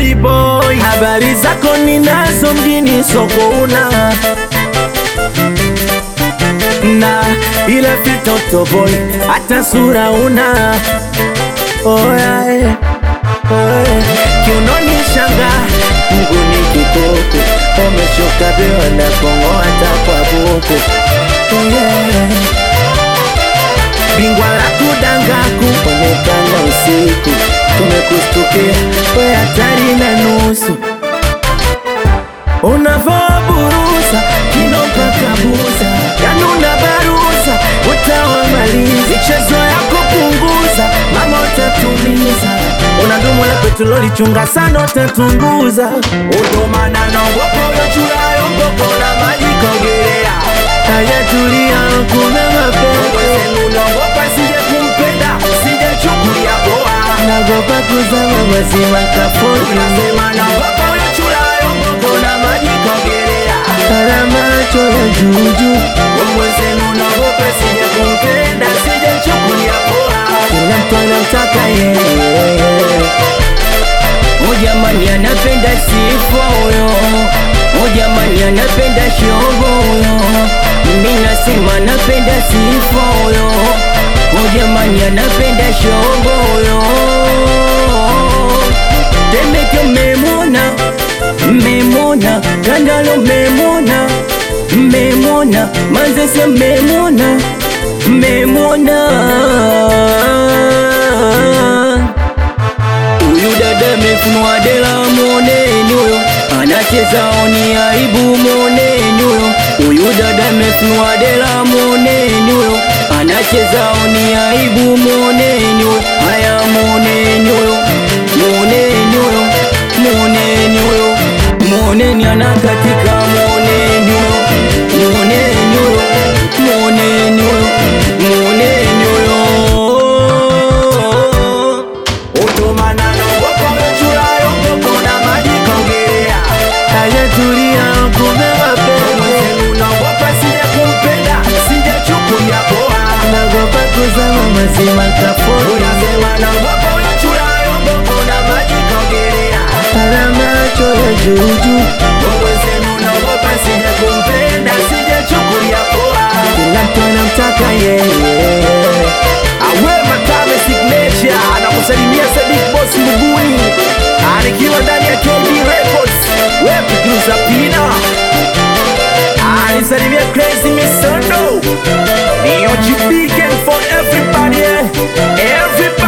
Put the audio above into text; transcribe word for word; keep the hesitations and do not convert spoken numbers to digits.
baby boy, habari zako ninazo mjini soko una na ila fitoto boy, hata sura una. Oh yeah, oh yeah. Kiunoni shanga, mguni kikoko, umeshuka bewa na kongo hata kwa buko. Oh yeah. Bingwa la kudanga kuonekana usiku, tumekustukia we hatari na nusu. Unavaa buruza, kinoka kabuza, yanuna baruza, utawamaliza. Michezo ya kupunguza, mama utatumiza. Unadumu la petroli chunga sana utatunguza. Udomana na wako yochula yongoko na maji kogelea. Haya tulia kuna mapepe. Mwezenu wako sije kumpenda, sije chukulia poa. Nagopa kuzama mazima kapoli. Unasema na wako yochula yongoko na maji kogelea. Kala macho ya juju. Mwezenu wako sije kumpenda, sije chukulia poa. Kila mtu anamtaka yeye. Ujamani anapenda sifa huyo, ujamani anapenda shogo huyo. Mimi nasema napenda sifa huyo, ujamani anapenda shogo huyo. Temeke memona, memona, Tandale memona, memona, Manzese memona, memona. Mefunwa dela moneni uyo, anacheza oni aibu moneni uyo. Uyu dada mefunwa dela moneni uyo, anacheza oni aibu moneni uyo. Haya moneni uyo, moneni uyo, moneni uyo, moneni anakatika moneni uyo, moneni uyo, moneni uyo, moneni uyo. Tulia kumema pepe. Mwezenu nagopa sije kumpenda, sije chukulia poa. Nagopa kuzama mazima kapoli. Unasema nagopa uyachula yongoko na maji kogelea. Kala macho ya juju. Mwezenu nagopa sije kumpenda, sije chukulia poa. Kila mtu anamtaka yeye. Awe Makame signature, anakusalimia Sadik Boss Muguni. Anikiwa ndani ya K B Records. Wewe producer Pina, anisalimia Crazy Misondo. Ni O G B gang for everybody, everybody.